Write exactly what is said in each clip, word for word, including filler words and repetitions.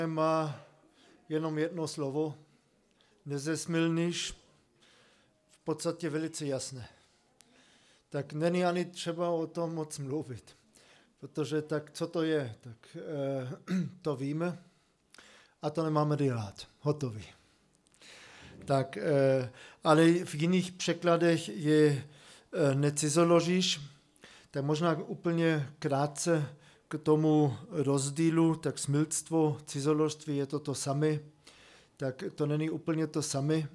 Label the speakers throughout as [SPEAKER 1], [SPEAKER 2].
[SPEAKER 1] Má jenom jedno slovo, nezesmilníš, v podstatě velice jasné. Tak není ani třeba o tom moc mluvit, protože tak co to je, tak eh, to víme a to nemáme dělat, hotový. Tak, eh, ale v jiných překladech je eh, necizoložíš, tak možná úplně krátce k tomu rozdílu, tak smilstvo, cizoložství je to to samé, tak to není úplně to samé, e,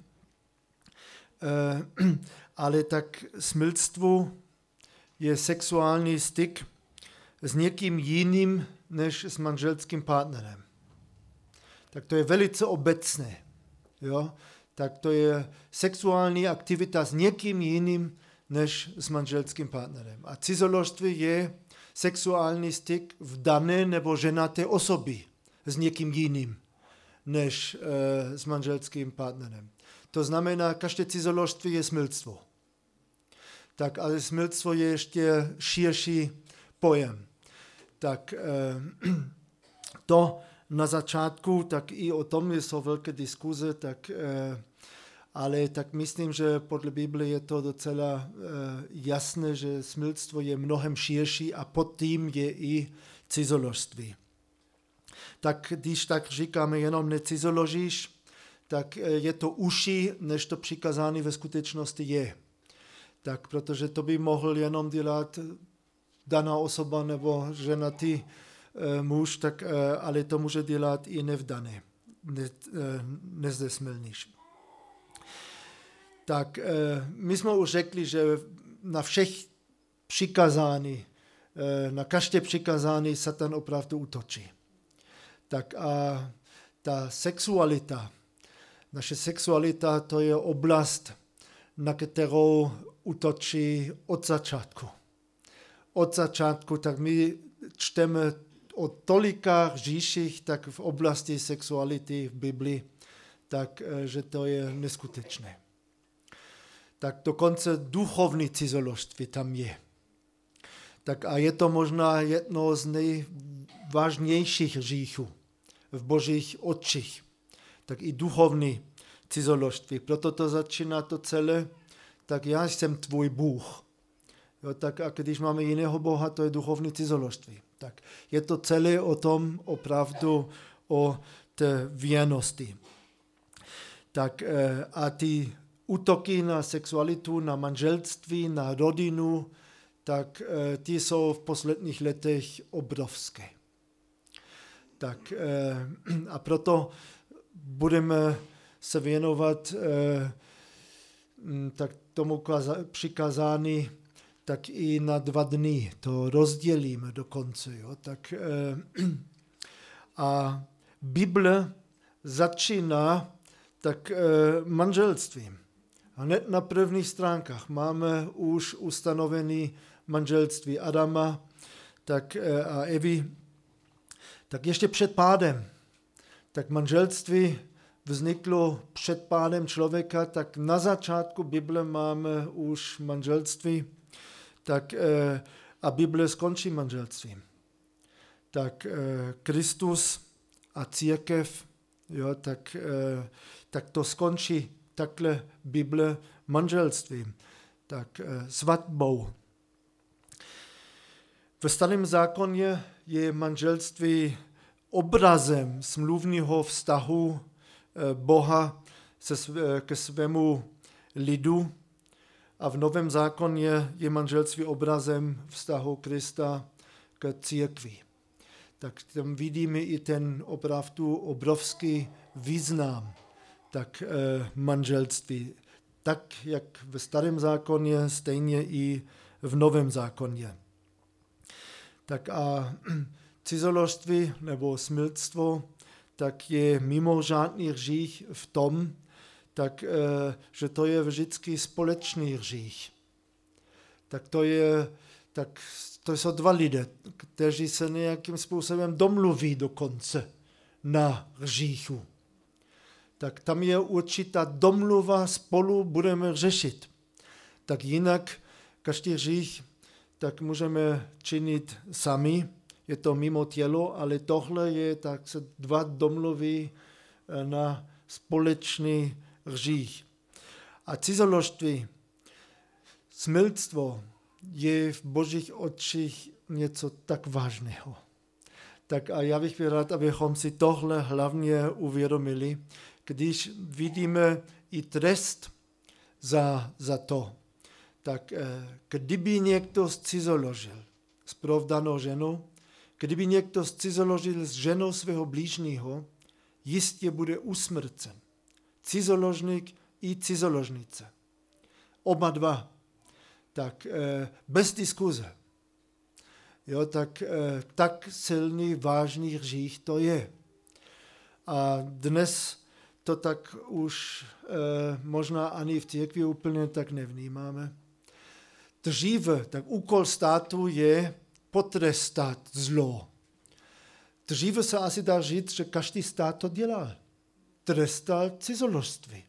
[SPEAKER 1] ale tak smilstvo je sexuální styk s někým jiným než s manželským partnerem. Tak to je velice obecné, jo? Tak to je sexuální aktivita s někým jiným než s manželským partnerem. A cizoložství je sexuální styk v dané nebo ženaté osoby s někým jiným než e, s manželským partnerem. To znamená, každé cizoložství je smilstvo. Tak, ale smilstvo je ještě širší pojem. Tak e, to na začátku, tak i o tom jsou velké diskuze, tak e, ale tak myslím, že podle Bible je to docela e, jasné, že smilstvo je mnohem širší a pod tím je i cizoložství. Tak když tak říkáme jenom necizoložíš, tak e, je to užší, než to přikázání ve skutečnosti je. Tak protože to by mohl jenom dělat daná osoba nebo ženatý e, muž, tak, e, ale to může dělat i nevdaný, ne, e, nezesmilníš. Tak my jsme už řekli, že na všech přikázání, na každé přikázání Satan opravdu útočí. Tak a ta sexualita, naše sexualita, to je oblast, na kterou útočí od začátku. Od začátku, tak my čteme o tolika hříších, tak v oblasti sexuality v Biblii, tak že to je neskutečné. Tak dokonce duchovní cizoložství tam je. Tak a je to možná jedno z nejvážnějších hříchů v božích očích. Tak i duchovní cizoložství. Proto to začíná to celé, tak já jsem tvůj Bůh. Jo, tak a když máme jiného Boha, to je duchovní cizoložství. Tak je to celé o tom opravdu o té věrnosti. Tak a ty útoky na sexualitu, na manželství, na rodinu, tak e, ty jsou v posledních letech obrovské. Tak e, a proto budeme se věnovat e, tak tomu přikázání tak i na dva dny. To rozdělíme dokonce. Jo? Tak, e, a Bible začíná tak e, manželstvím. Hned na prvních stránkách máme už ustanovený manželství Adama tak, a Evy. Tak ještě před pádem. Tak manželství vzniklo před pádem člověka, tak na začátku Bible máme už manželství tak, a Bible skončí manželstvím. Tak Kristus a církev, jo, tak, tak to skončí takhle Bible manželstvím, tak svatbou. Ve Starém zákoně je manželství obrazem smluvního vztahu Boha se, ke svému lidu a v Novém zákoně je manželství obrazem vztahu Krista k církvi. Tak tam vidíme i ten opravdu obrovský význam tak e, manželství. Tak, jak ve Starém zákoně, stejně i v Novém zákoně. Tak a cizoložství nebo smilstvo, tak je mimořádný hřích v tom, tak, e, že to je vždycky společný hřích. Tak to je, tak to jsou dva lidé, kteří se nějakým způsobem domluví dokonce na hříchu. Tak tam je určitá domluva, spolu budeme řešit. Tak jinak každý hřích tak můžeme činit sami, je to mimo tělo, ale tohle je, tak se dva domluví na společný hřích. A cizoložství, smilstvo je v Božích očích něco tak vážného. Tak a já bych byl rád, abychom si tohle hlavně uvědomili, když vidíme i trest za, za to. Tak kdyby někdo zcizoložil s provdanou ženou, kdyby někdo zcizoložil s ženou svého blížního, jistě bude usmrcen. Cizoložník i cizoložnice. Oba dva. Tak bez diskuze. Jo, tak, tak silný, vážný hřích to je. A dnes to tak už možná ani v církvi úplně tak nevnímáme. Dříve, tak úkol státu je potrestat zlo. Dříve se asi dá říct, že každý stát to dělal. Trestal cizoložství.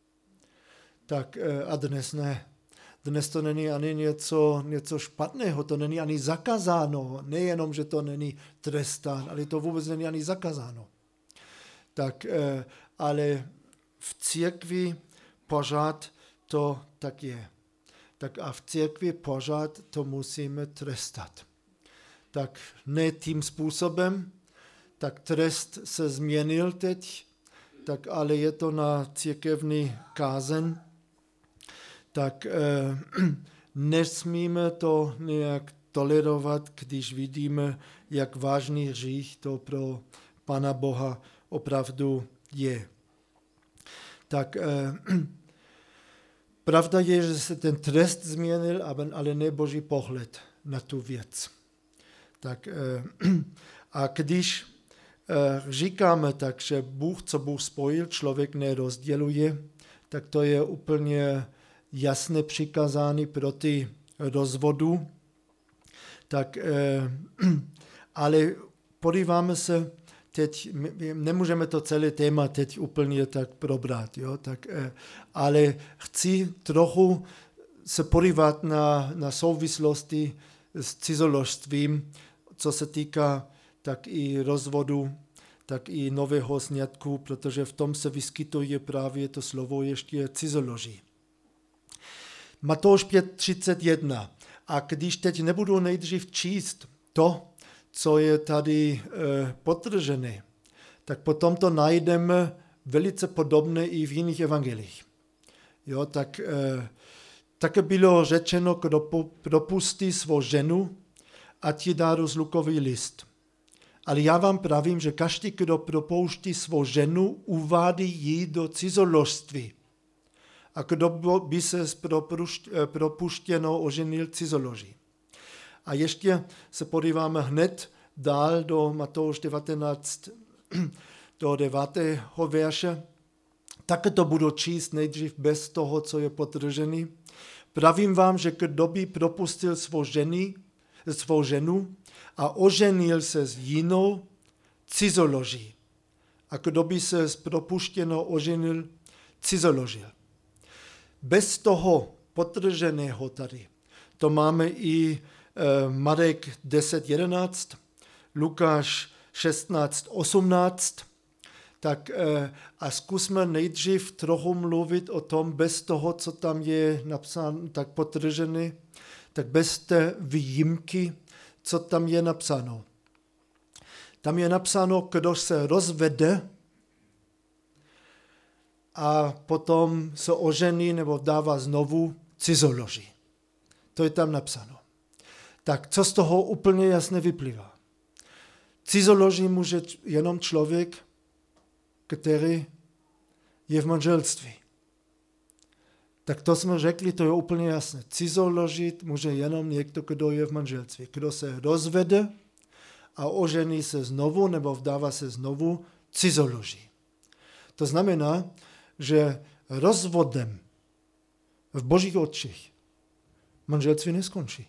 [SPEAKER 1] Tak a dnes ne. Dnes to není ani něco, něco špatného, to není ani zakázáno. Nejenom, že to není trestán, ale to vůbec není ani zakázáno. Tak, ale v církvi pořád to tak je. Tak a v církvi pořád to musíme trestat. Tak ne tím způsobem, tak trest se změnil teď, tak ale je to na církevní kázeň, tak eh, nesmíme to nějak tolerovat, když vidíme, jak vážný hřích to pro Pana Boha opravdu je. Tak eh, pravda je, že se ten trest změnil, ale ne Boží pohled na tu věc. Tak, eh, a když eh, říkáme tak, že Bůh, co Bůh spojil, člověk nerozděluje, tak to je úplně jasné přikázání proti rozvodu. Tak, eh, ale podíváme se teď, nemůžeme to celé téma teď úplně tak probrat, jo? Tak, eh, ale chci trochu se podívat na, na souvislosti s cizoložstvím, co se týká tak i rozvodu, tak i nového sňatku, protože v tom se vyskytuje právě to slovo ještě cizoloží. Matouš pět třicet jedna. A když teď nebudu nejdřív číst to, co je tady e, podtržené, tak potom to najdeme velice podobné i v jiných evangelích. Jo, tak e, také bylo řečeno, kdo propustí svou ženu, ať ji dá rozlukový list. Ale já vám pravím, že každý, kdo propouští svou ženu, uvádí ji do cizoložství. A kdo by se s propuštěnou oženil, cizoloží. A ještě se podíváme hned dál do Matouš devatenáct, do devátého verše. Také to budu číst nejdřív bez toho, co je podtržený. Pravím vám, že kdo by propustil svou, ženy, svou ženu a oženil se s jinou, cizoloží. A kdo by se s propuštěnou oženil, cizoložil. Bez toho podtrženého tady, to máme i e, Marek deset jedenáct, Lukáš šestnáct osmnáct, tak e, a zkusme nejdřív trochu mluvit o tom, bez toho, co tam je napsáno, tak podtržené, tak bez té výjimky, co tam je napsáno. Tam je napsáno, kdo se rozvede a potom se ožení nebo dává znovu, cizoloží. To je tam napsáno. Tak co z toho úplně jasně vyplývá? Cizoloží může jenom člověk, který je v manželství. Tak to jsme řekli, to je úplně jasné. Cizoložit může jenom někdo, kdo je v manželství. Kdo se rozvede a ožení se znovu nebo vdává se znovu, cizoloží. To znamená, že rozvodem v Božích očích manželství neskončí.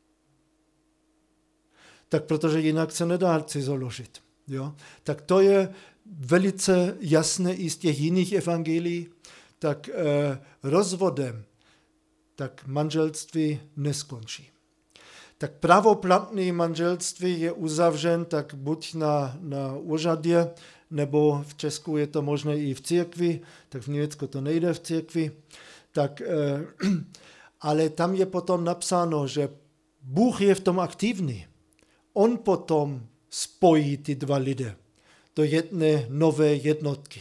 [SPEAKER 1] Tak protože jinak se nedá cizoložit. Jo? Tak to je velice jasné i z těch jiných evangelií, tak eh, rozvodem tak manželství neskončí. tak pravoplatné manželství je uzavřen tak buď na, na úřadě, nebo v Česku je to možné i v církvi, tak v Německu to nejde v církvi. Tak, eh, ale tam je potom napsáno, že Bůh je v tom aktivní. On potom spojí ty dva lidé do jedné nové jednotky.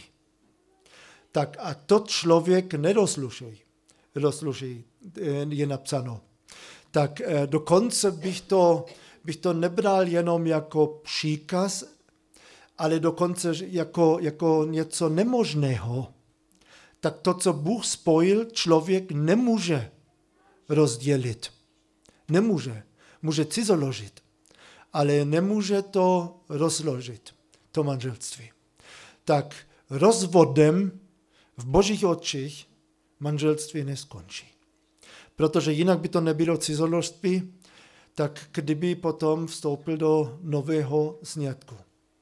[SPEAKER 1] Tak a to člověk nerozluší. Rozluší, je napsáno. Tak eh, dokonce bych to, bych to nebral jenom jako příkaz, ale dokonce jako, jako něco nemožného. Tak to, co Bůh spojil, člověk nemůže rozdělit. Nemůže. Může cizoložit, ale nemůže to rozložit, to manželství. Tak rozvodem v božích očích manželství neskončí. Protože jinak by to nebylo cizoložství, tak kdyby potom vstoupil do nového sňatku.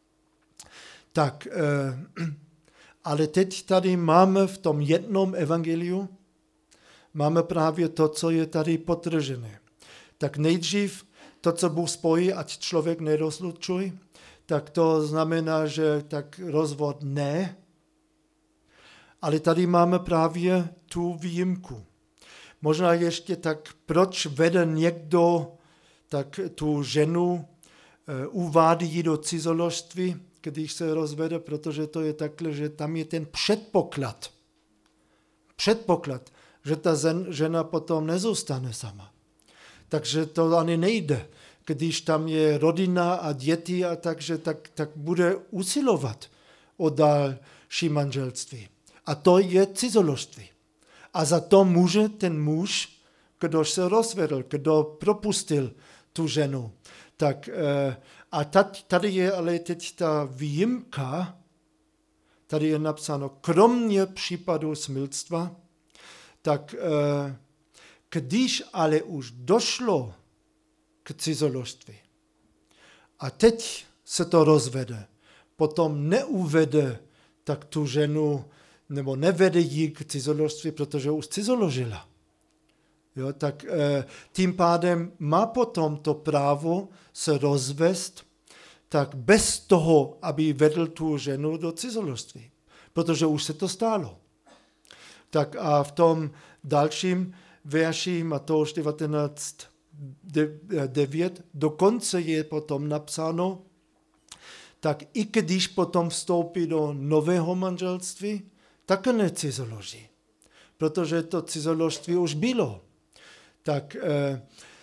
[SPEAKER 1] Tak, eh, ale teď tady máme v tom jednom evangeliu, máme právě to, co je tady potržené. Tak nejdřív to, co Bůh spojí, ať člověk nerozlučuje, tak to znamená, že tak rozvod ne, ale tady máme právě tu výjimku. Možná ještě tak, proč vede někdo tak tu ženu, uvádí ji do cizoložství, když se rozvede, protože to je takhle, že tam je ten předpoklad. Předpoklad, že ta žena potom nezůstane sama. Takže to ani nejde. Když tam je rodina a děti, a takže tak, tak bude usilovat o další manželství. A to je cizoložství. A za to může ten muž, kdo se rozvedl, kdo propustil tu ženu. Tak, a tady je ale teď ta výjimka, tady je napsáno, kromě případu smilstva, tak když ale už došlo k cizoložství a teď se to rozvede, potom neuvede tak tu ženu, nebo nevede ji k cizoložství, protože už cizoložila. Jo, tak e, tím pádem má potom to právo se rozvést tak bez toho, aby vedl tu ženu do cizoložství, protože už se to stalo. Tak a v tom dalším verši Matouš devatenáct devět dokonce je potom napsáno, tak i když potom vstoupí do nového manželství, také necizoloží, protože to cizoložství už bylo. Tak, eh,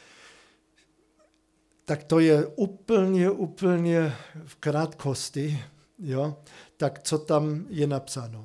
[SPEAKER 1] tak to je úplně, úplně v krátkosti, jo? Tak co tam je napsáno.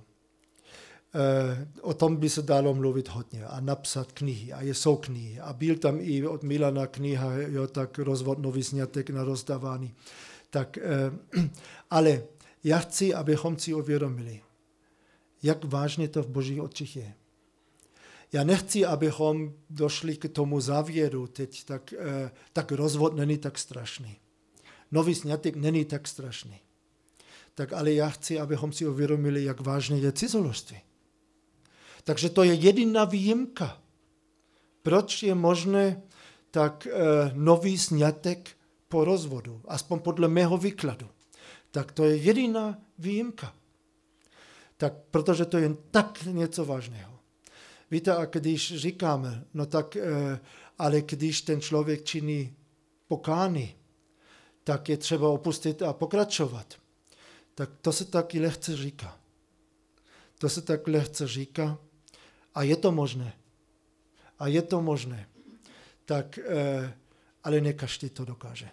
[SPEAKER 1] Eh, o tom by se dalo mluvit hodně a napsat knihy a jsou knihy. A byl tam i od Milana kniha, jo, tak rozvod nový sňatek na rozdávání. Tak, eh, ale já chci, abychom si uvědomili, jak vážně to v božích očích je. Já nechci, abychom došli k tomu závěru teď, tak, eh, tak rozvod není tak strašný. Nový sňatek není tak strašný. Tak ale já chci, abychom si uvědomili, jak vážně je cizoložství. Takže to je jediná výjimka. Proč je možné tak eh, nový sňatek po rozvodu, aspoň podle mého výkladu. Tak to je jediná výjimka. Tak, protože to je tak něco vážného. Víte, a když říkáme, no tak, eh, ale když ten člověk činí pokání, tak je třeba opustit a pokračovat. Tak to se taky lehce říká. To se tak lehce říká a je to možné. A je to možné. Tak, eh, ale ne každý to dokáže.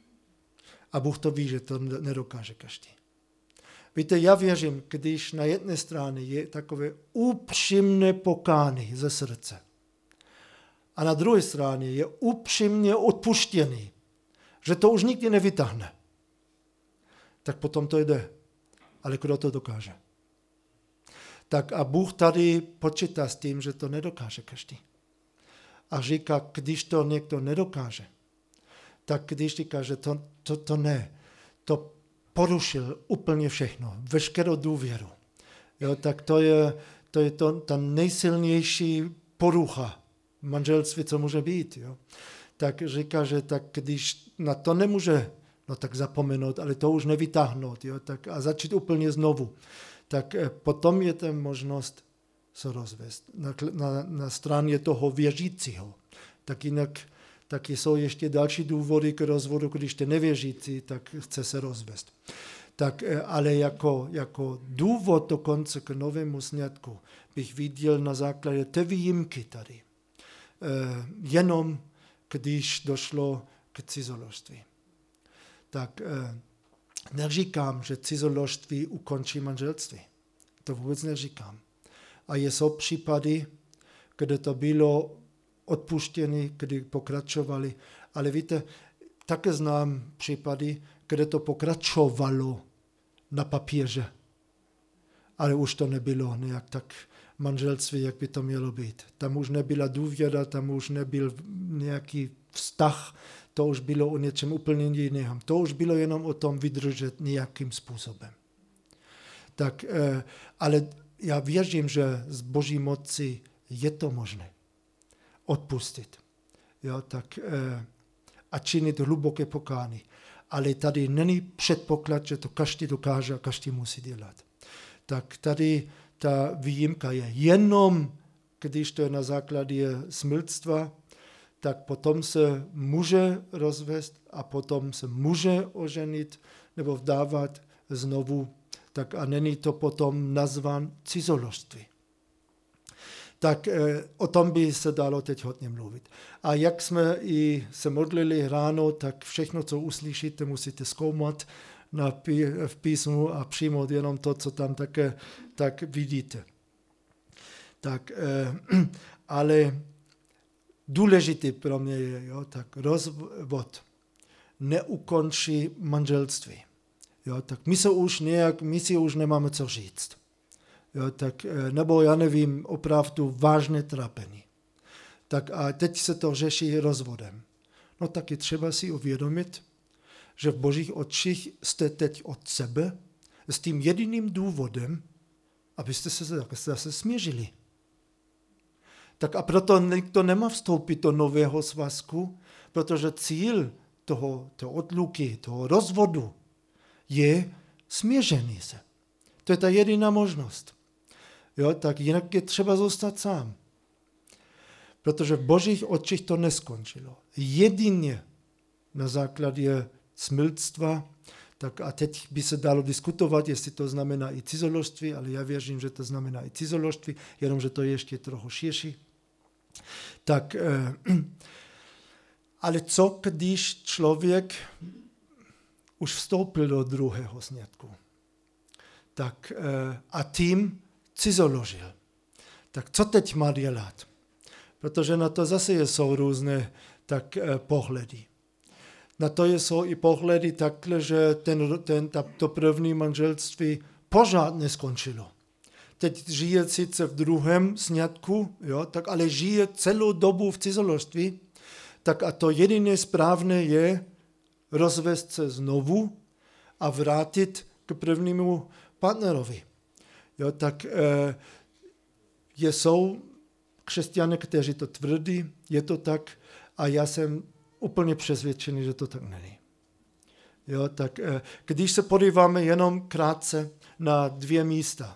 [SPEAKER 1] A Bůh to ví, že to nedokáže každý. Víte, já věřím, když na jedné straně je takové upřímné pokání ze srdce a na druhé straně je upřímně odpuštěný, že to už nikdy nevytáhne, tak potom to jde. Ale kdo to dokáže? Tak a Bůh tady počítá s tím, že to nedokáže každý. A říká, když to někdo nedokáže, tak když říká, že to, to, to ne, to porušil úplně všechno, veškerou důvěru. Jo, tak to je, to je to, ta nejsilnější porucha manželství, co může být. Jo. tak říká, že tak když na to nemůže, no tak zapomenout, ale to už nevytáhnout, jo, tak a začít úplně znovu, tak potom je tam možnost se rozvést. Na, na, na straně toho věřícího. Tak jinak taky jsou ještě další důvody k rozvodu, když jste nevěřící, tak chce se rozvést. Tak, ale jako, jako důvod dokonce k novému sňatku bych viděl na základě té výjimky tady. E, jenom když došlo k cizoložství. Tak e, neříkám, že cizoložství ukončí manželství. To vůbec neříkám. A jsou případy, kde to bylo odpuštěné, kdy pokračovali. Ale víte, také znám případy, kde to pokračovalo na papíře. Ale už to nebylo nějak tak manželství, jak by to mělo být. Tam už nebyla důvěra, tam už nebyl nějaký vztah, to už bylo o něčem úplně jiném. To už bylo jenom o tom vydržet nějakým způsobem. Tak, ale já věřím, že z Boží moci je to možné odpustit. Jo, tak, a činit hluboké pokání. Ale tady není předpoklad, že to každý dokáže a každý musí dělat. Tak tady ta výjimka je jenom, když to je na základě smilstva, tak potom se může rozvést a potom se může oženit nebo vdávat znovu. Tak a není to potom nazván cizoložství. Tak eh, o tom by se dalo teď hodně mluvit. A jak jsme i se modlili ráno, tak všechno, co uslyšíte, musíte zkoumat na pí- v písmu a přijmout jenom to, co tam také tak vidíte. Tak, eh, ale důležitý pro mě je, jo, tak rozvod neukončí manželství. Jo, tak my se už nějak, my si už nemáme co říct. Jo, tak, nebo já nevím, opravdu vážné trápení. Tak a teď se to řeší rozvodem. No tak je třeba si uvědomit, že v Božích očích jste teď od sebe s tím jediným důvodem, abyste se zase smířili. Tak a proto nikdo nemá vstoupit do nového svazku, protože cíl toho, toho odluky, toho rozvodu je smíření se. To je ta jediná možnost. Jo, tak jinak je třeba zůstat sám. Protože v Božích očích to neskončilo. Jedině na základě smilstva, tak a teď by se dalo diskutovat, jestli to znamená i cizoložství, ale já věřím, že to znamená i cizoložství, jenomže to je ještě trochu širší. Tak, eh, ale co, když člověk už vstoupil do druhého sňatku? Tak eh, a tím cizoložil. Tak co teď má dělat? Protože na to zase jsou různé tak eh, pohledy. Na to jsou i pohledy takhle, že ten, ten, ta, to první manželství pořád neskončilo. Teď žije sice v druhém sňatku, jo, tak ale žije celou dobu v cizoložství, tak a to jediné správné je rozvést se znovu a vrátit k prvnímu partnerovi. Jo, tak e, jsou křesťané, kteří to tvrdí, je to tak a já jsem úplně přesvědčený, že to tak není. Jo, tak e, když se podíváme jenom krátce na dvě místa.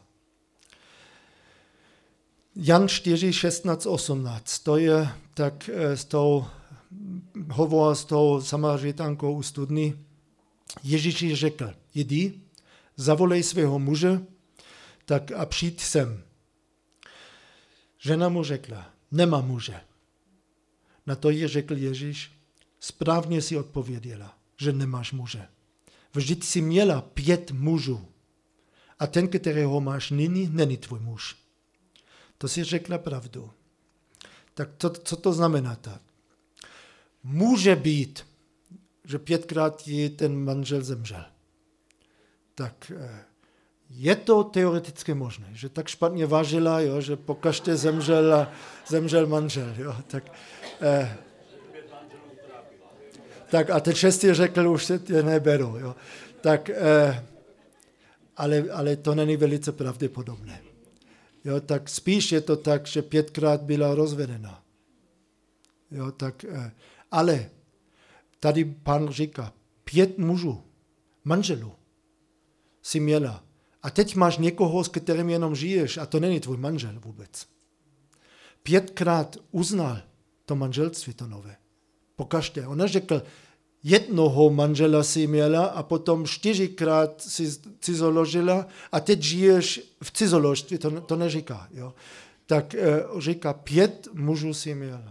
[SPEAKER 1] Jan čtyři, šestnáct, osmnáct, to je tak e, s tou hovor s tou Samařitankou u studny. Ježíš jí řekl, jdi, zavolej svého muže, tak a přijď sem. Žena mu řekla, nemá muže. Na to jí řekl Ježíš, správně si odpověděla, že nemáš muže. Vždyť si měla pět mužů a ten, kterého máš nyní, není tvůj muž. To si řekla pravdu. Tak to, co to znamená tak? Může být, že pětkrát jí ten manžel zemřel. Tak je to teoreticky možné, že tak špatně vážila, jo, že pokaždé zemřel a zemřel manžel. Jo, tak, eh, tak a ten šestý řekl, už se tě neberu. Jo. Tak, eh, ale, ale to není velice pravděpodobné. Jo, tak spíš je to tak, že pětkrát byla rozvedena. Jo, tak, eh, Ale tady pán říká, pět mužů, manželů si měla. A teď máš někoho, s kterým jenom žiješ a to není tvůj manžel vůbec. Pětkrát uznal to manželství, to nové. Pokaždé. On neřekl, jednoho manžela si měla a potom čtyřikrát si cizoložila a teď žiješ v cizoložství, to, to neříká. Jo. Tak e, říká, pět mužů si měla.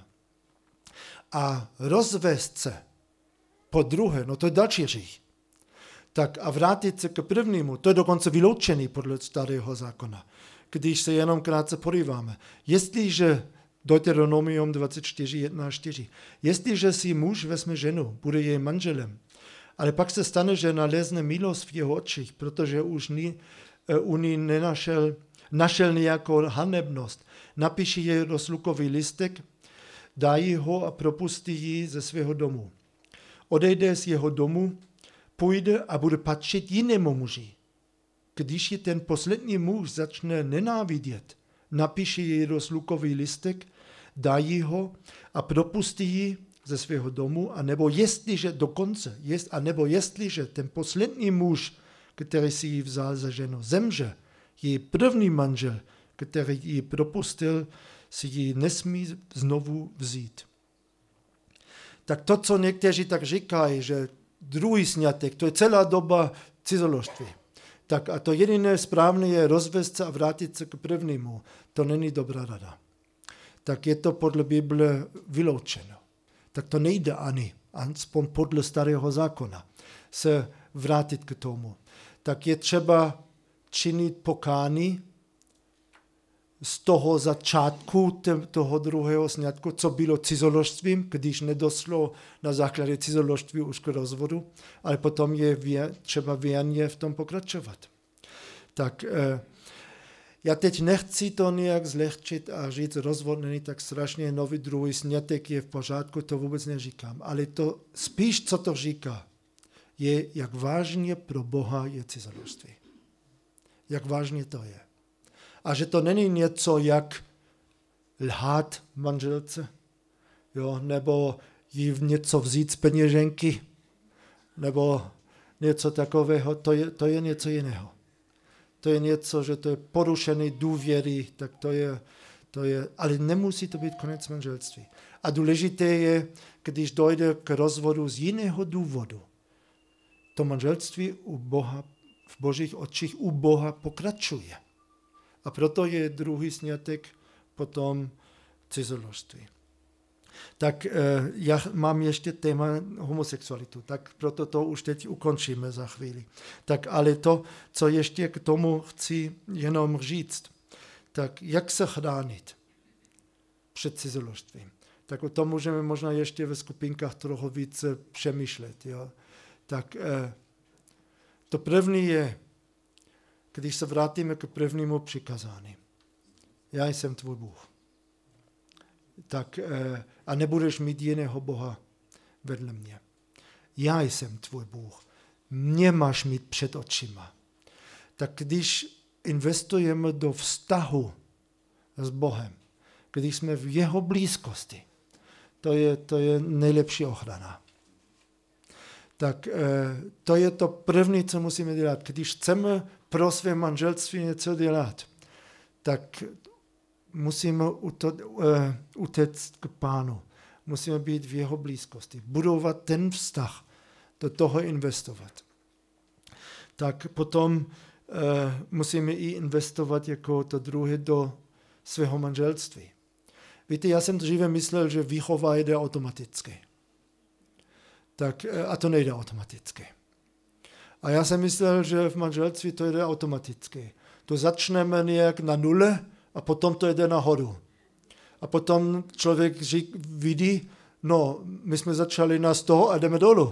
[SPEAKER 1] A rozvést se po druhé, no to je další hřích. Tak a vrátit se k prvnímu, to je dokonce vyloučený podle starého zákona, když se jenom krátce podíváme. Jestliže Deuteronomium dvacet čtyři, jedna až čtyři. Jestliže si muž vezme ženu, bude jej manželem, ale pak se stane, že nalezne milost v jeho očích, protože už ní, u ní nenašel našel nějakou hanebnost, napíše jej rozlukový listek, dá jí ho a propustí ji ze svého domu. Odejde z jeho domu, půjde a bude patřit jinému muži. Když ji ten poslední muž začne nenávidět, napíše jej rozlukový listek, dá jí ho a propustí ji ze svého domu, a nebo jestliže dokonce, jest, a nebo jestliže ten poslední muž, který si ji vzal za ženu, zemře, její první manžel, který ji propustil, si ji nesmí znovu vzít. Tak to, co někteří tak říkají, že druhý sňatek, to je celá doba cizoložství. Tak a to jediné správné je rozvést se a vrátit se k prvnímu. To není dobrá rada. Tak je to podle Bible vyloučeno. Tak to nejde ani, aspoň podle starého zákona, se vrátit k tomu. Tak je třeba činit pokání z toho začátku toho druhého sňatku, co bylo cizoložstvím, když nedoslo na základě cizoložství už k rozvodu, ale potom je vě, třeba věrně v tom pokračovat. Tak eh, já teď nechci to nějak zlehčit a říct, rozvod není tak strašně, nový druhý sňatek je v pořádku, to vůbec neříkám. Ale to spíš, co to říká, je, jak vážně pro Boha je cizoložství. Jak vážně to je. A že to není něco, jak lhát manželce, jo, nebo jí něco vzít z peněženky, nebo něco takového, to je, to je něco jiného. To je něco, že to je porušený důvěry, tak to je, to je, ale nemusí to být konec manželství. A důležité je, když dojde k rozvodu z jiného důvodu. To manželství u Boha, v Božích očích u Boha pokračuje. A proto je druhý sňatek potom cizoložství. Tak eh, já mám ještě téma homosexualitu, tak proto to už teď ukončíme za chvíli. Tak ale to, co ještě k tomu chci jenom říct, tak jak se chránit před cizoložstvím. Tak o tom můžeme možná ještě ve skupinkách trochu více přemýšlet. Jo. Tak eh, to první je, když se vrátíme k prvnímu přikázání. Já jsem tvůj Bůh. Tak, a nebudeš mít jiného Boha vedle mě. Já jsem tvůj Bůh. Mě máš mít před očima. Tak když investujeme do vztahu s Bohem, když jsme v jeho blízkosti, to je, to je nejlepší ochrana. Tak to je to první, co musíme dělat. Když chceme pro své manželství něco dělat, tak musíme utéct k Pánu. Musíme být v jeho blízkosti. Budovat ten vztah, do toho investovat. Tak potom uh, musíme i investovat jako to druhé do svého manželství. Víte, já jsem dříve myslel, že výchova jde automaticky. Tak, a to nejde automaticky. A já jsem myslel, že v manželství to jde automaticky. To začneme nějak na nule a potom to jde nahoru. A potom člověk řík, vidí, no, my jsme začali na sto a jdeme dolů.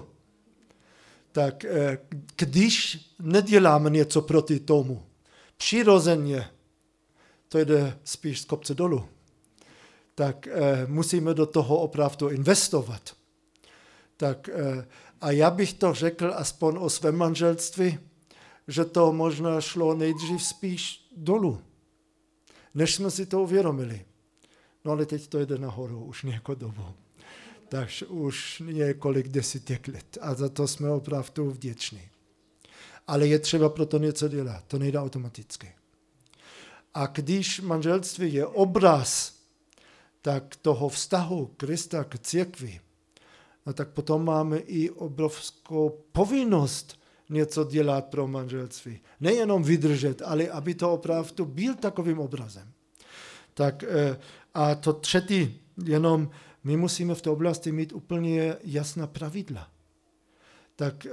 [SPEAKER 1] Tak když neděláme něco proti tomu, přirozeně to jde spíš z kopce dolů. Tak musíme do toho opravdu investovat. Tak, a já bych to řekl aspoň o svém manželství, že to možná šlo nejdřív spíš dolů, než jsme si to uvědomili. No ale teď to jde nahoru už nějakou dobu. takže už několik desítek let a za to jsme opravdu vděční. Ale je třeba pro to něco dělat, to nejde automaticky. A když manželství je obraz tak toho vztahu Krista k církvi, no tak potom máme i obrovskou povinnost něco dělat pro manželství. Nejenom vydržet, ale aby to opravdu byl takovým obrazem. Tak a to třetí, jenom my musíme v té oblasti mít úplně jasná pravidla. Tak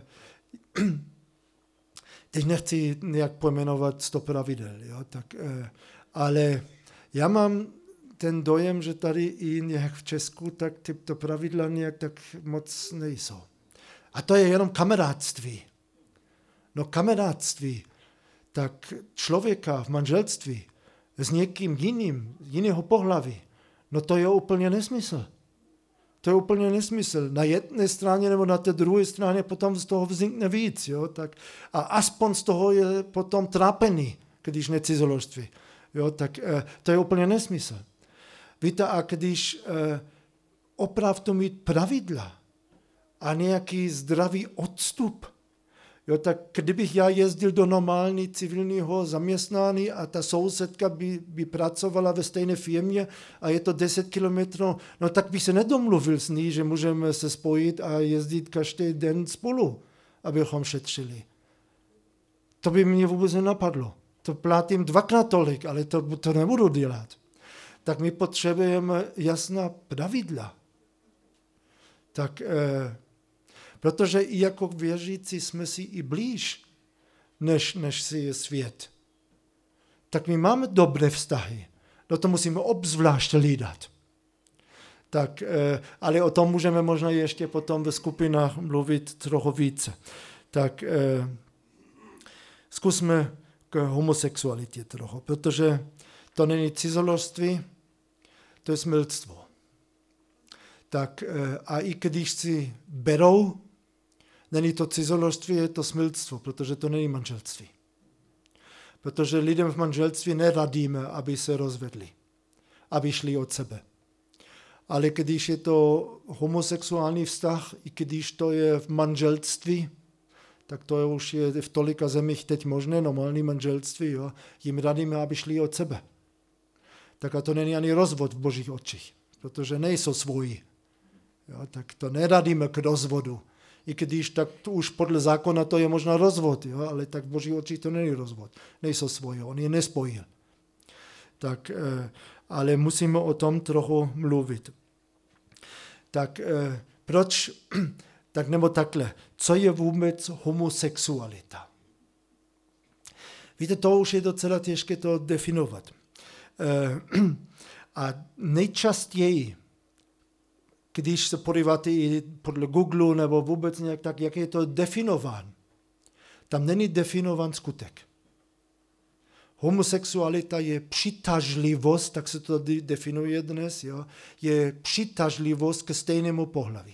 [SPEAKER 1] teď nechci nějak pojmenovat sto pravidel, jo, tak, ale já mám ten dojem, že tady i nějak v Česku tak tyto pravidla nějak tak moc nejsou. A to je jenom kamarádství. No kamarádství, tak člověka v manželství s někým jiným, jiného pohlaví, no to je úplně nesmysl. To je úplně nesmysl. Na jedné straně nebo na té druhé straně potom z toho vznikne víc. Jo? Tak, a aspoň z toho je potom trápený, když ne cizoložství. Jo? Tak eh, to je úplně nesmysl. Víte, a když eh, opravdu mít pravidla a nějaký zdravý odstup, jo, tak kdybych já jezdil do normální civilního zaměstnání a ta sousedka by, by pracovala ve stejné firmě a je to deset kilometrů, no tak bych se nedomluvil s ní, že můžeme se spojit a jezdit každý den spolu, abychom šetřili. To by mě vůbec nenapadlo. To platím dvakrát tolik, ale to, to nebudu dělat. Tak my potřebujeme jasná pravidla. Tak... Eh, Protože i jako věřící jsme si i blíž, než, než si je svět. Tak my máme dobré vztahy. No to musíme obzvlášť hlídat. Tak, ale o tom můžeme možná ještě potom ve skupinách mluvit trochu více. Tak zkusme k homosexualitě trochu, protože to není cizoložství, to je smilstvo. Tak a i když si berou, není to cizoložství, je to smilstvo, protože to není manželství. Protože lidem v manželství neradíme, aby se rozvedli, aby šli od sebe. Ale když je to homosexuální vztah, i když to je v manželství, tak to už je v tolika zemích teď možné, normální manželství, jo, jim radíme, aby šli od sebe. Tak a to není ani rozvod v božích očích, protože nejsou svoji. Jo, tak to neradíme k rozvodu. I když tak už podle zákona to je možná rozvod, jo, ale tak v božích očích to není rozvod. Nejsou svoje, on je nespojil. Tak, ale musíme o tom trochu mluvit. Tak proč, tak nebo takhle, co je vůbec homosexualita? Víte, to už je docela těžké to definovat. A nejčastěji, když se podíváte i podle Google nebo vůbec nějak tak, jak je to definován, tam není definován skutek. Homosexualita je přitažlivost, tak se to definuje dnes, jo, je přitažlivost ke stejnému pohlaví.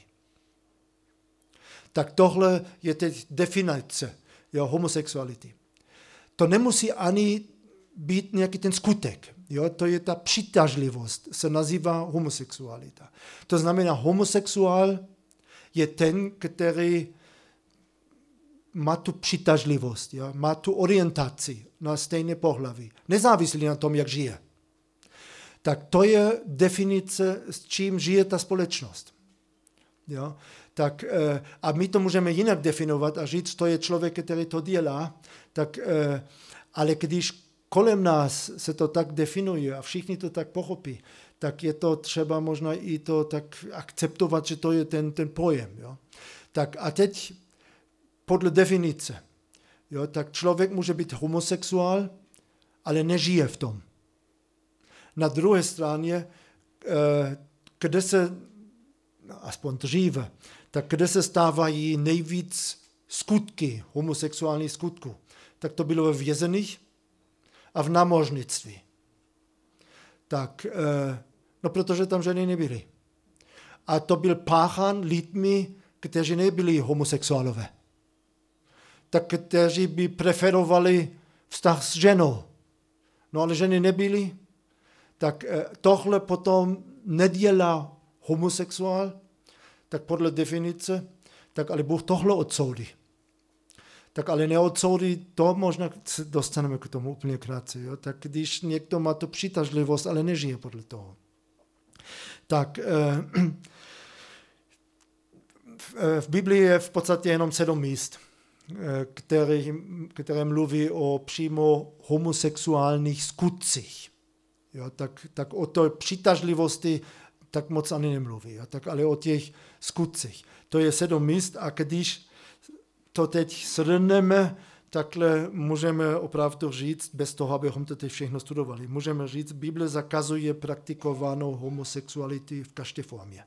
[SPEAKER 1] Tak tohle je teď definice, jo, homosexuality. To nemusí ani být nějaký ten skutek. Jo, to je ta přitažlivost, se nazývá homosexualita. To znamená, homosexuál je ten, který má tu přitažlivost, jo, má tu orientaci na stejné pohlaví, nezávislí na tom, jak žije. Tak to je definice, s čím žije ta společnost. Jo. Tak, a my to můžeme jinak definovat a říct, to je člověk, který to dělá, tak, ale když kolem nás se to tak definuje a všichni to tak pochopí, tak je to třeba možná i to tak akceptovat, že to je ten, ten pojem. Jo. Tak a teď podle definice, jo, tak člověk může být homosexuál, ale nežije v tom. Na druhé straně, kde se, aspoň dříve, tak kde se stávají nejvíc skutky, homosexuální skutku, tak to bylo ve vězených a v námořnictví. Tak, no protože tam ženy nebyly. A to byl páchan lidmi, kteří nebyli homosexuálové. Tak kteří by preferovali vztah s ženou. No ale ženy nebyly. Tak tohle potom nedělá homosexuál, tak podle definice, tak ale Bůh tohle odsoudí. Tak ale neodsoudí to, možná se dostaneme k tomu úplně krátce, jo? Tak když někdo má tu přitažlivost, ale nežije podle toho. Tak eh, v Biblii je v podstatě jenom sedm míst, které, které mluví o přímo homosexuálních skutcích. Jo, tak, tak o té přitažlivosti tak moc ani nemluví, jo, tak ale o těch skutcích. To je sedm míst a když to teď shrneme, takhle můžeme opravdu říct, bez toho, abychom to teď všechno studovali, můžeme říct, Bible zakazuje praktikovanou homosexualitu v každé formě.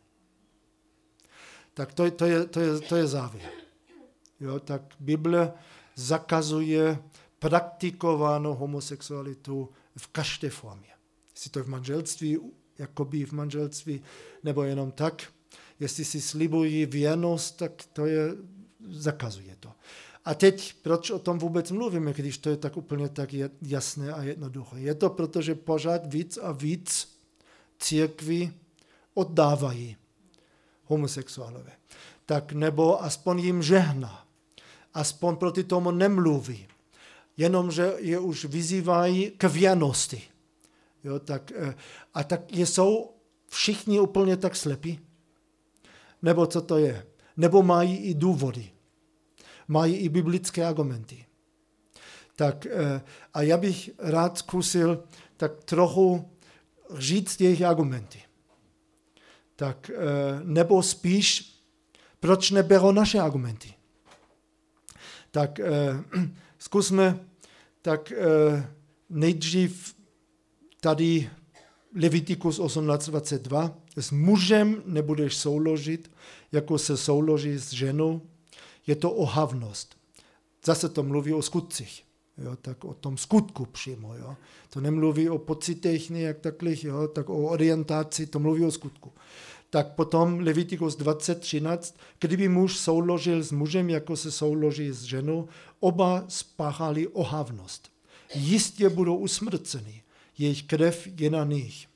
[SPEAKER 1] Tak to, to, je, to, je, to je závěr. Jo, tak Bible zakazuje praktikovanou homosexualitu v každé formě. Jestli to je v manželství, jakoby v manželství, nebo jenom tak. Jestli si slibují věrnost, tak to je, zakazuje to. A teď, proč o tom vůbec mluvíme, když to je tak úplně tak jasné a jednoduché? Je to proto, že pořád víc a víc církví oddávají homosexuálové. Tak nebo aspoň jim žehná. Aspoň proti tomu nemluví. Jenomže je už vyzývají k věrnosti. Jo, tak, a tak jsou všichni úplně tak slepí? Nebo co to je? Nebo mají i důvody? Mají i biblické argumenty. Tak, a já bych rád zkusil tak trochu říct jejich argumenty. Tak, nebo spíš, proč neberou naše argumenty? Tak zkusme tak nejdřív tady Levitikus osmnáct dvacet dva. S mužem nebudeš souložit, jako se souloží s ženou. Je to ohavnost. Zase to mluví o skutcích. Jo, tak o tom skutku přímo. Jo. To nemluví o pocitech nějak takových, jo, tak o orientaci, to mluví o skutku. Tak potom Levitikus dvacet třináct, kdyby muž souložil s mužem, jako se souloží s ženou, oba spáchali ohavnost. Jistě budou usmrceni, jejich krev je na nich.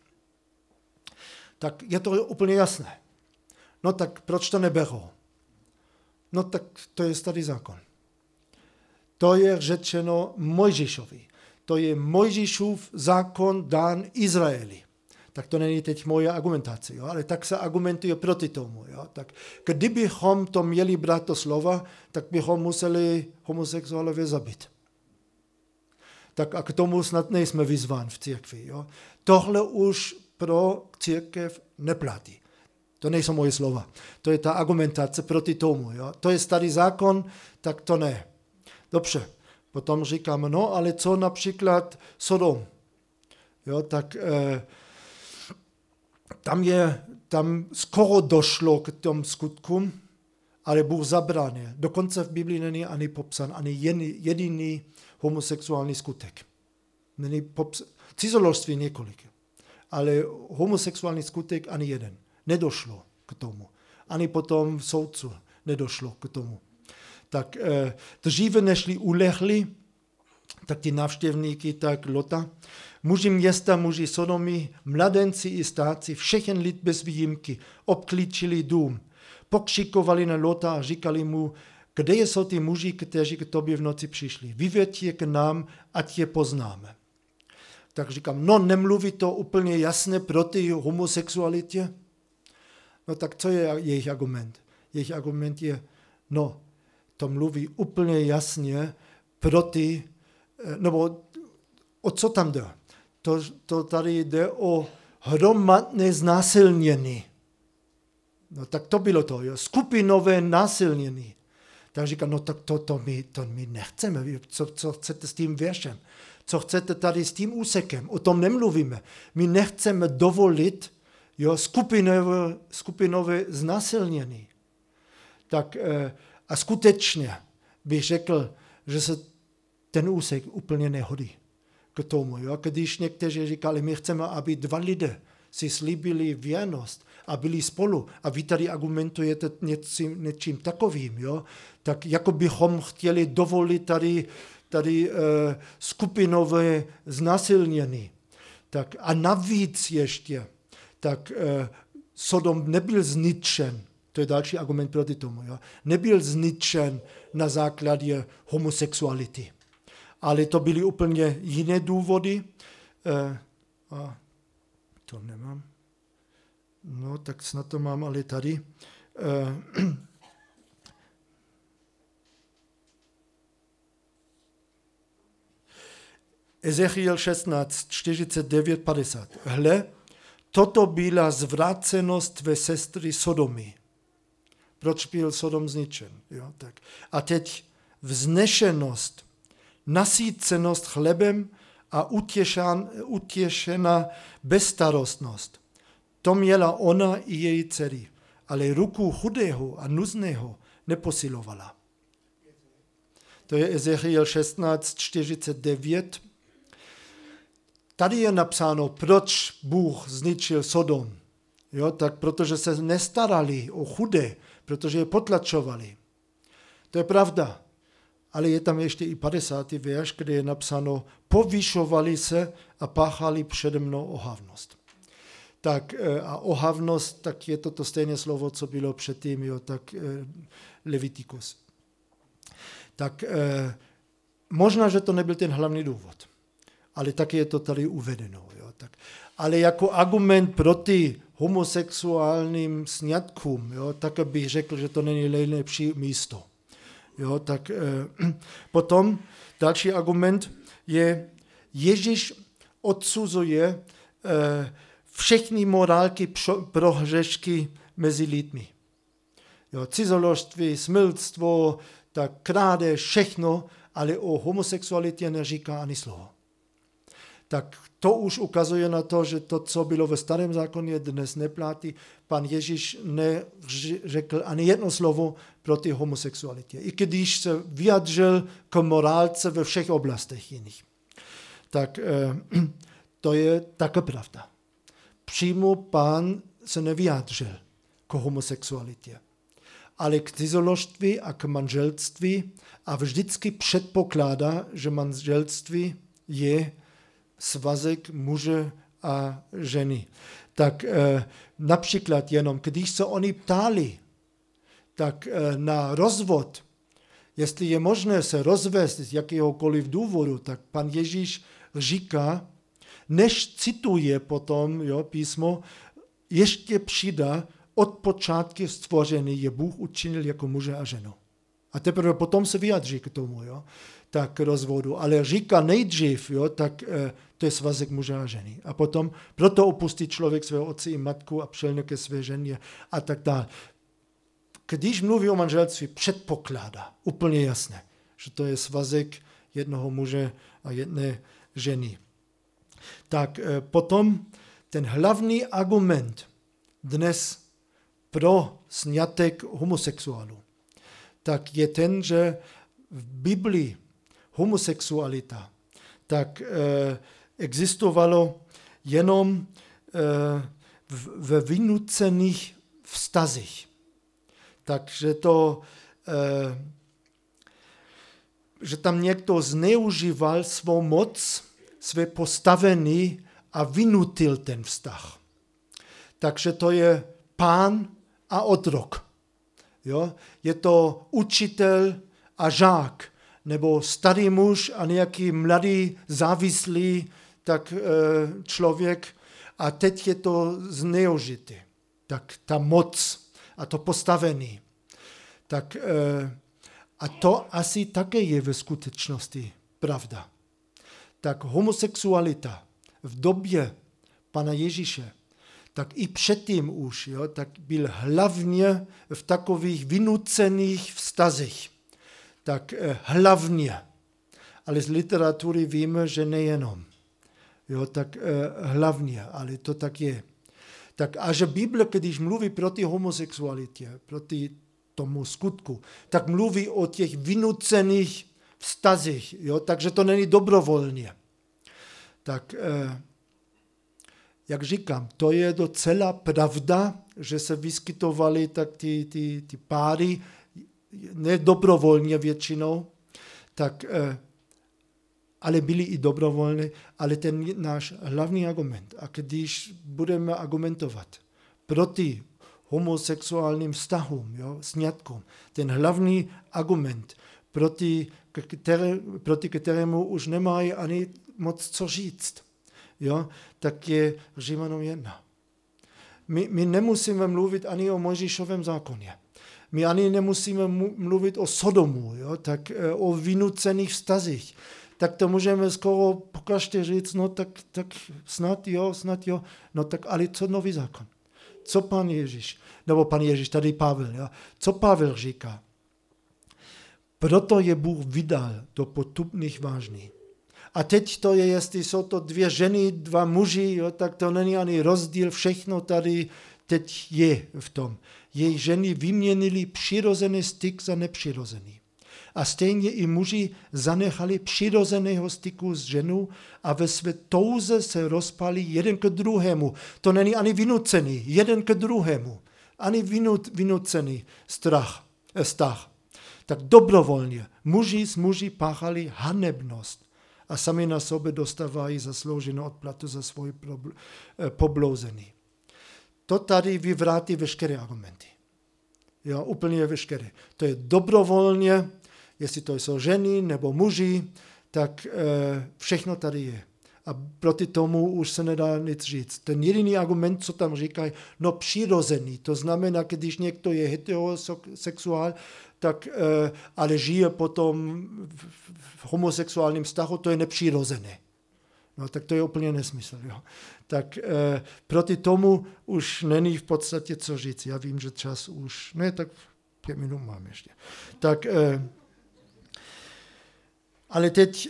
[SPEAKER 1] Tak je to úplně jasné. No tak proč to neberou? No tak to je starý zákon. To je řečeno Mojžíšovi. To je Mojžíšův zákon dán Izraeli. Tak to není teď moje argumentace, jo? Ale tak se argumentuje proti tomu. Jo? Tak kdybychom to měli brát to slova, tak bychom museli homosexuálové zabít. Tak a k tomu snad nejsme vyzván v církvi. Jo? Tohle už pro církev neplatí. To nejsou moje slova. To je ta argumentace proti tomu. Jo? To je starý zákon, tak to ne. Dobře. Potom říkáme, no ale co například Sodom? Jo, tak eh, tam, je, tam skoro došlo k tom skutkům, ale Bůh zabránil. Dokonce v Biblii není ani popsán ani jediný homosexuální skutek. Není popsán, cizoložství několik, ale homosexuální skutek ani jeden. Nedošlo k tomu. Ani potom v soudcu nedošlo k tomu. Tak eh, dříve nežli ulehli, tak ti návštěvníky, tak Lota, muži města, muži Sodomy, mladenci i stáci, všechen lid bez výjimky, obklíčili dům, pokřikovali na Lota a říkali mu, kde jsou ty muži, kteří k tobě v noci přišli. Vyveď je k nám, ať je poznáme. Tak říkám, no nemluví to úplně jasně proti homosexualitě? No tak co je jejich argument? Jejich argument je, no, to mluví úplně jasně proti, nebo o co tam jde? To, to tady jde o hromadné znásilnění. No tak to bylo to, jo, skupinové násilnění. Tak říkám, no tak to, to, my, to my nechceme, co, co chcete s tím veršem? Co chcete tady s tím úsekem? O tom nemluvíme. My nechceme dovolit, jo, skupinové, skupinové znásilnění. Tak a skutečně bych řekl, že se ten úsek úplně nehodí k tomu. Jo? Když někteří říkali, my chceme, aby dva lidé si slíbili věrnost a byli spolu a vy tady argumentujete něčím, něčím takovým, jo? Tak jako bychom chtěli dovolit tady, tady uh, skupinové znásilnění. Tak a navíc ještě, tak uh, Sodom nebyl zničen, to je další argument proti tomu, jo? Nebyl zničen na základě homosexuality. Ale to byly úplně jiné důvody. E, a to nemám. No, tak snad to mám ale tady. E, Ezechiel šestnáct, čtyřicet devět, padesát. Hle, toto byla zvrácenost ve sestry Sodomy. Proč byl Sodom zničen? Jo, tak. A teď vznešenost, nasýcenost chlebem a utěšan, utěšená bezstarostnost. To měla ona i její dcery, ale ruku chudého a nuzného neposilovala. To je Ezechiel šestnáct, čtyřicet devět. Tady je napsáno, proč Bůh zničil Sodom. Jo, tak protože se nestarali o chudé, protože je potlačovali. To je pravda. Ale je tam ještě i padesátý verš, kde je napsáno, povyšovali se a páchali přede mnou ohavnost. Tak a ohavnost, tak je to to stejné slovo, co bylo předtím, jo, tak Levitikus. Tak eh, možná, že to nebyl ten hlavní důvod, ale taky je to tady uvedeno. Jo, tak. Ale jako argument proti homosexuálním sňatkům, jo, tak bych řekl, že to není nejlepší místo. Jo, tak, eh, potom další argument je, Ježíš odsuzuje eh, všechny morálky pro hřešky mezi lidmi. Jo, cizoložství, smilstvo, tak krádež, všechno, ale o homosexualitě neříká ani slovo. Tak to už ukazuje na to, že to, co bylo ve starém zákoně, dnes neplatí. Pan Ježíš neřekl ani jedno slovo proti homosexualitě, i když se vyjadřil k morálce ve všech oblastech jiných. Tak eh, to je také pravda. Přímo Pán se nevyjádřil k homosexualitě, ale k cizoložství a k manželství a vždycky předpokládá, že manželství je svazek muže a ženy. Tak e, například jenom, když se oni ptali, tak e, na rozvod, jestli je možné se rozvést z jakéhokoliv důvodu, tak pan Ježíš říká, než cituje potom jo, písmo, ještě přidá, od počátku stvoření je Bůh učinil jako muže a ženu. A teprve potom se vyjadří k tomu, jo, tak rozvodu. Ale říká nejdřív, jo, tak e, to je svazek muže a ženy. A potom, proto opustí člověk svého otce i matku a přilne ke své ženě a tak dále. Když mluví o manželství, předpokládá úplně jasně, že to je svazek jednoho muže a jedné ženy. Tak e, potom ten hlavní argument dnes pro sňatek homosexuálů, tak je ten, že v Biblii homosexualita tak eh, existovalo jenom eh, ve vynucených vztazích. Takže to, eh, že tam někdo zneužíval svou moc, své postavení a vynutil ten vztah. Takže to je pán a otrok. Jo? Je to učitel a žák, nebo starý muž a nějaký mladý, závislý tak, e, člověk a teď je to zneužité. Tak ta moc a to postavení. Tak, e, a to asi také je ve skutečnosti pravda. Tak homosexualita v době pana Ježíše, tak i předtím už, jo, tak byl hlavně v takových vynucených vztazích. Tak eh, hlavně. Ale z literatury víme, že nejenom. Jo, tak eh, hlavně, ale to tak je. Tak a že Bible, když mluví proti homosexualitě, proti tomu skutku, tak mluví o těch vynucených vztazích, jo, takže to není dobrovolně. Tak eh, jak říkám, to je docela pravda, že se vyskytovaly tak ty, ty, ty páry, nedobrovolně většinou, tak, eh, ale byly i dobrovolné, ale ten náš hlavní argument, a když budeme argumentovat proti homosexuálním vztahům, jo, sňatkům. Ten hlavní argument, proti, které, proti kterému už nemají ani moc co říct, jo, tak je Římanům jedna. My, my nemusíme mluvit ani o Mojžíšovém zákoně. My ani nemusíme mluvit o Sodomu, jo, tak o vynucených vztazích. Tak to můžeme skoro pokaždé říct, no tak, tak snad jo, snad jo, no tak ale co nový zákon? Co pan Ježíš, nebo pan Ježíš, tady Pavel, jo, co Pavel říká? Proto je Bůh vydal do potupných vážní. A teď to je, jestli jsou to dvě ženy, dva muži, jo, tak to není ani rozdíl, všechno tady teď je v tom. Jejich ženy vyměnili přirozený styk za nepřirozený. A stejně i muži zanechali přirozeného styku s ženou a ve své touze se rozpali jeden k druhému. To není ani vynucený, jeden k druhému. Ani vynut, vynucený strach, eh, vztah. Tak dobrovolně muži s muži páchali hanebnost a sami na sobě dostávají zaslouženou odplatu za svoje poblouzení. To tady vyvrátí veškeré argumenty. Jo, úplně veškeré. To je dobrovolně, jestli to jsou ženy nebo muži, tak e, všechno tady je. A proti tomu už se nedá nic říct. Ten jediný argument, co tam říkají, no přirozený, to znamená, když někdo je heterosexuál, tak, e, ale žije potom v, v homosexuálním vztahu, to je nepřirozené. No tak to je úplně nesmysl. Jo. Tak e, proti tomu už není v podstatě co říct. Já vím, že čas už, ne, tak pět minut mám ještě. Tak, e, ale teď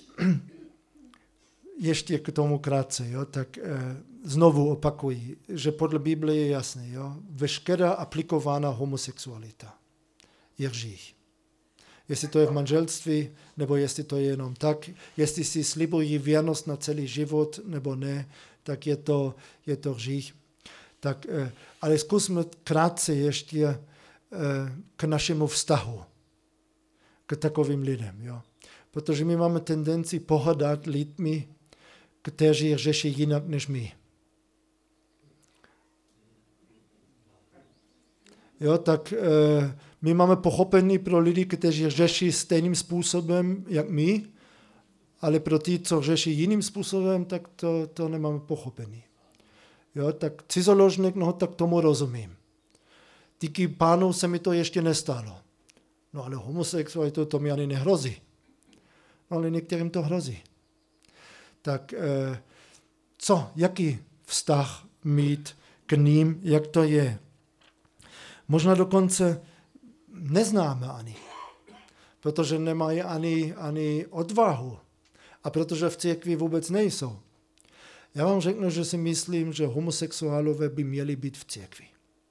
[SPEAKER 1] ještě k tomu krátce, jo, tak e, znovu opakuji, že podle Bible je jasné, jo, veškerá aplikovaná homosexualita je hřích. Jestli to je v manželství, nebo jestli to je jenom tak, jestli si slibují věrnost na celý život, nebo ne, tak je to, je to hřích. Tak, e, ale zkusme krátce ještě e, k našemu vztahu, k takovým lidem, jo. Protože my máme tendenci pohrdat lidmi, kteří řeší jinak než my. Jo, tak e, my máme pochopení pro lidi, kteří řeší stejným způsobem, jak my, ale pro ty, co řeší jiným způsobem, tak to, to nemáme pochopení. Jo, tak cizoložník, no tak tomu rozumím. Díky Pánu se mi to ještě nestalo. No ale homosexualitu to mi ani nehrozí. No ale některým to hrozí. Tak e, co, jaký vztah mít k ním, jak to je? Možná dokonce neznáme ani, protože nemají ani, ani odvahu a protože v církvi vůbec nejsou. Já vám řeknu, že si myslím, že homosexuálové by měli být v církvi.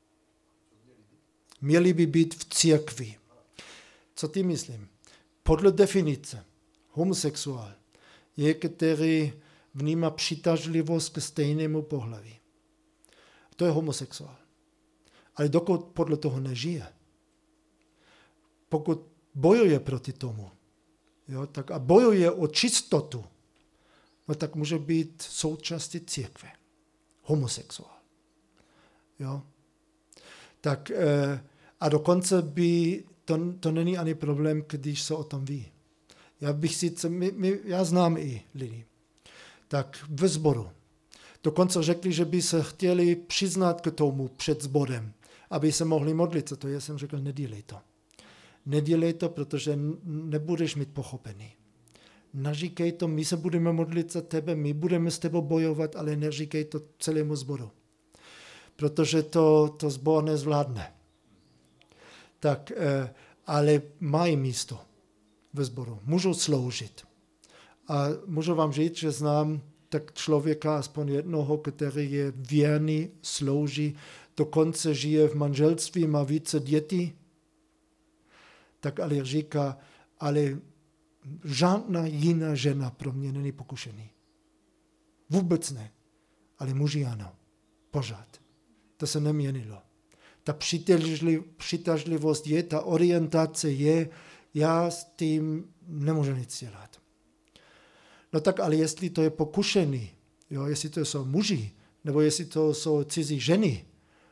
[SPEAKER 1] Měli by být v církvi. Co ty myslím? Podle definice homosexuál je, který vnímá přitažlivost k stejnému pohlaví. To je homosexuál. Ale dokud podle toho nežije, pokud bojuje proti tomu, jo, tak a bojuje o čistotu, no tak může být součástí církve. Homosexuál. Jo. Tak e, a dokonce by, to, to není ani problém, když se o tom ví. Já bych sice, my, my, já znám i lidi, tak ve sboru. Dokonce řekli, že by se chtěli přiznat k tomu před sborem, aby se mohli modlit. To já jsem řekl, nedělej to. Nedělej to, protože nebudeš mít pochopení. Neříkej to, my se budeme modlit za tebe, my budeme s tebou bojovat, ale neříkej to celému sboru. Protože to, to sbor nezvládne. Tak, ale mají místo ve sboru. Můžou sloužit. A můžu vám říct, že znám tak člověka, aspoň jednoho, který je věrný, slouží, dokonce žije v manželství, má více dětí, tak ale říká, ale žádná jiná žena pro mě není pokušený. Vůbec ne. Ale muži ano. Pořád. To se neměnilo. Ta přitažlivost je, ta orientace je, já s tím nemůžu nic dělat. No tak ale jestli to je pokušený, jo, jestli to jsou muži, nebo jestli to jsou cizí ženy,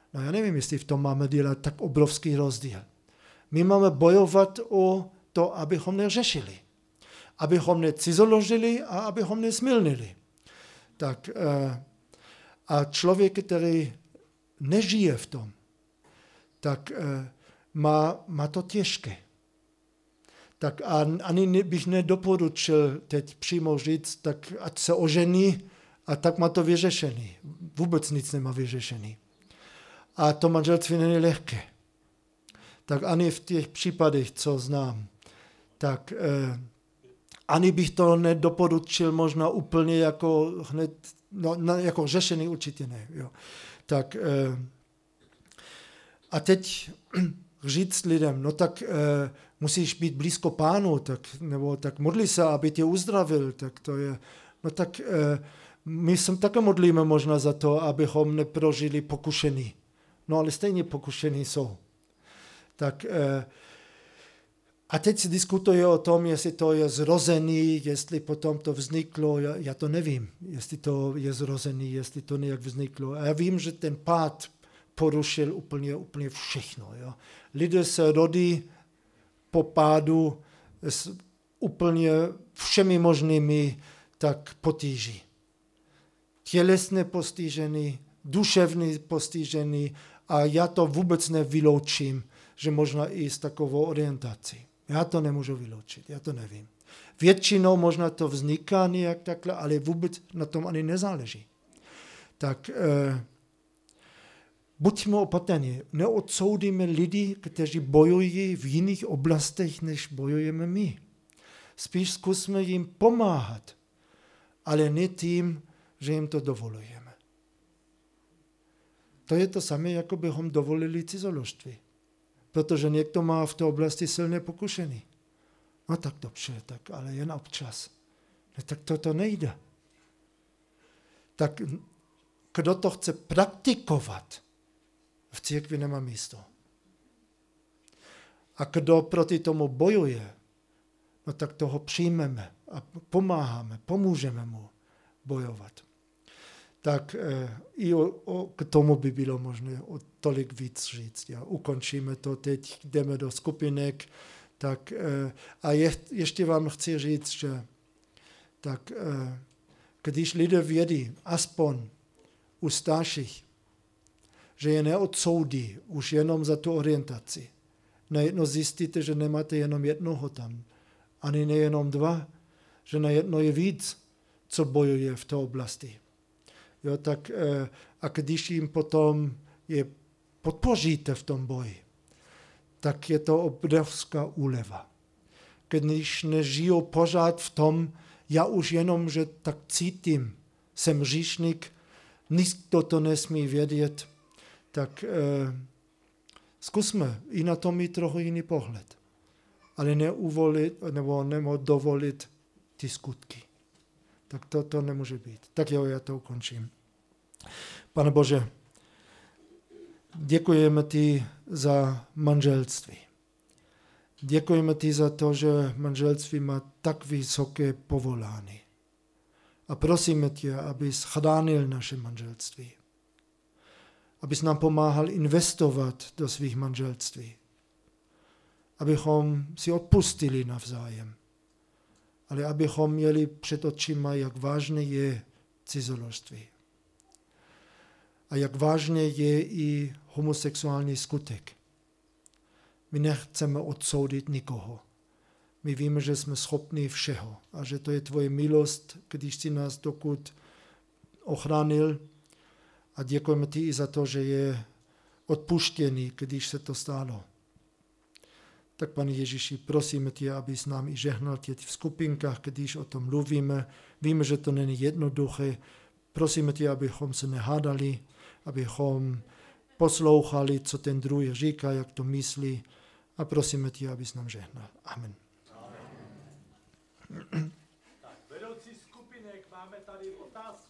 [SPEAKER 1] No já nevím, jestli v tom máme dělat tak obrovský rozdíl. My máme bojovat o to, abychom neřešili. Abychom necizoložili a abychom nesmilnili. Tak, a člověk, který nežije v tom, tak má, má to těžké. Tak a ani bych nedoporučil teď přímo říct, tak ať se ožení a tak má to vyřešený. Vůbec nic nemá vyřešený. A to manželství není lehké. Tak ani v těch případech, co znám, tak eh, ani bych to nedoporučil možná úplně jako hned, no, no, jako řešený určitě ne. Jo. Tak eh, a teď říct lidem, no tak eh, musíš být blízko Pánu, tak, nebo tak modli se, aby tě uzdravil, tak to je, no tak eh, my se také modlíme možná za to, abychom neprožili pokušení. No ale stejně pokušení jsou. Tak eh, a teď se diskutuje o tom, jestli to je zrozený, jestli potom to vzniklo, já, já to nevím, jestli to je zrozený, jestli to nějak vzniklo. A já vím, že ten pád porušil úplně, úplně všechno. Jo. Lidé se rodí po pádu s úplně všemi možnými tak potíží. Tělesné postižený, duševní postižený a já to vůbec nevyloučím, že možná i s takovou orientací. Já to nemůžu vyloučit, já to nevím. Většinou možná to vzniká nějak takhle, ale vůbec na tom ani nezáleží. Tak eh, buďme opatrní, neodsoudíme lidi, kteří bojují v jiných oblastech, než bojujeme my. Spíš zkusme jim pomáhat, ale ne tím, že jim to dovolujeme. To je to samé, jako bychom dovolili cizoložství. Protože někdo má v té oblasti silné pokušení. No tak dobře, tak ale jen občas. No, tak to, to nejde. Tak kdo to chce praktikovat, v církvi nemá místo. A kdo proti tomu bojuje, no tak toho přijmeme a pomáháme, pomůžeme mu bojovat. Tak eh, i o, o, k tomu by bylo možné o tolik víc říct. Ja. Ukončíme to teď, jdeme do skupinek. Tak, eh, a je, ještě vám chci říct, že tak, eh, když lidé vědí, aspoň u starších, že je neodsoudí už jenom za tu orientaci. Najednou zjistíte, že nemáte jenom jednoho tam, ani nejenom dva, že najednou je víc, co bojuje v té oblasti. Jo, tak, a když jim potom je podpoříte v tom boji, tak je to obrovská úleva. Když nežijou pořád v tom, já už jenom, že tak cítím, jsem hříšník, nikdo to nesmí vědět, tak eh, zkusme i na to mít trochu jiný pohled. Ale neuvolit, nebo nedovolit ty skutky. Tak to, to nemůže být. Tak jo, já to ukončím. Pane Bože, děkujeme ti za manželství. Děkujeme ti za to, že manželství má tak vysoké povolání. A prosíme tě, abys chránil naše manželství. Abys nám pomáhal investovat do svých manželství. Abychom si odpustili navzájem. Ale abychom měli před očima, jak vážné je cizoložství. A jak vážné je i homosexuální skutek. My nechceme odsoudit nikoho. My víme, že jsme schopni všeho a že to je tvoje milost, když jsi nás dokud ochránil. A děkujeme ti i za to, že je odpuštěný, když se to stalo. Tak, Pane Ježíši, prosíme tě, abys nám i žehnal tě v skupinkách, když o tom mluvíme. Víme, že to není jednoduché. Prosíme tě, abychom se nehádali, abychom poslouchali, co ten druhý říká, jak to myslí. A prosíme tě, abys nám žehnal. Amen.
[SPEAKER 2] Tak, vedoucí skupinek, máme tady otázky.